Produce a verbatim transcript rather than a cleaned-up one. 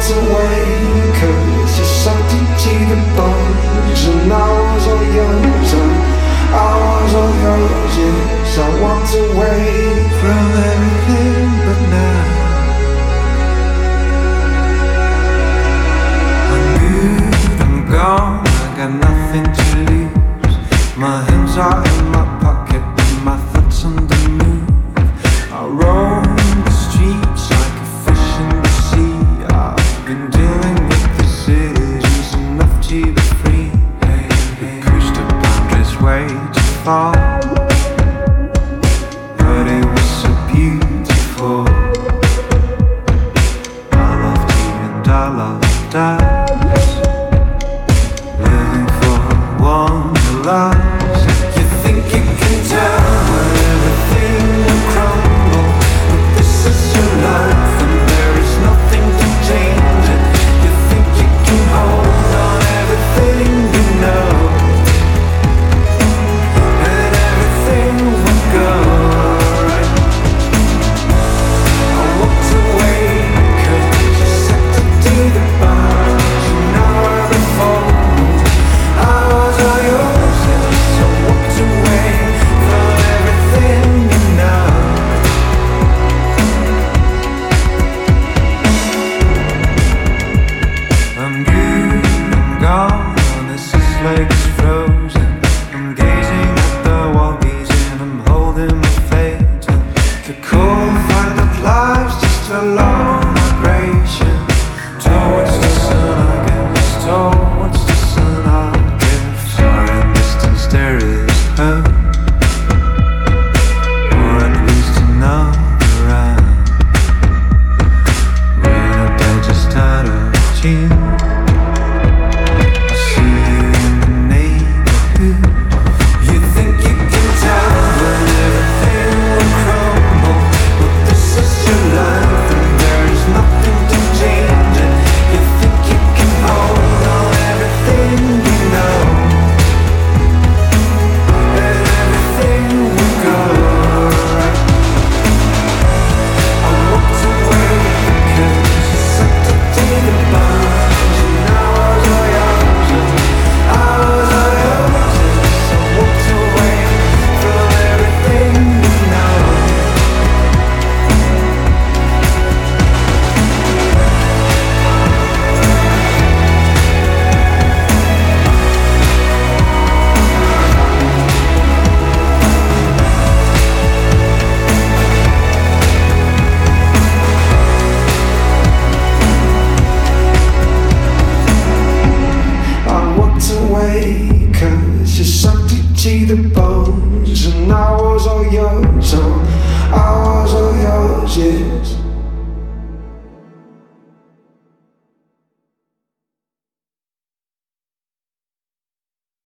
away, cause you sucked into the bones. And I was all yours, and I was all yours, yes. I walked away from everything but now. I'm good, I'm gone, I got nothing to lose. My hands are in my pocket and my thoughts on the move. I roam the streets like a fish in the sea. I've been dealing with decisions enough to be free. Hey, hey. Pushed the boundaries way too far, but it was so beautiful. I loved you and I loved us, living for wanderlust. You think you can tell when everything will crumble, but this is your life and there is nothing to change it. You think you can hold on everything you know, and everything will go right. I walked away cause you sucked it to the bones. You know I reformed, I was all yours, yes. I walked away from everything you know. I'm good, I'm gone, this is like it's frozen. I'm gazing at the wall, gazing, I'm holding my fate. The cold find that life's just a long migration towards the sun, I guess, towards the sun, I guess. Far in distance there is hope, or at least another round. We're not dead, just out of tune. I see you in the neighborhood. You think you can tell when everything will crumble, but this is your life and there is nothing to change it. You think you can hold on everything you know, and everything will go right. I walked away cause you sucked it to the bones. And I was all yours, and I was all yours, yes. I walked away from everything you know. I walked away cause you sucked it to the bones. And I was all yours, oh, I was all yours, yes.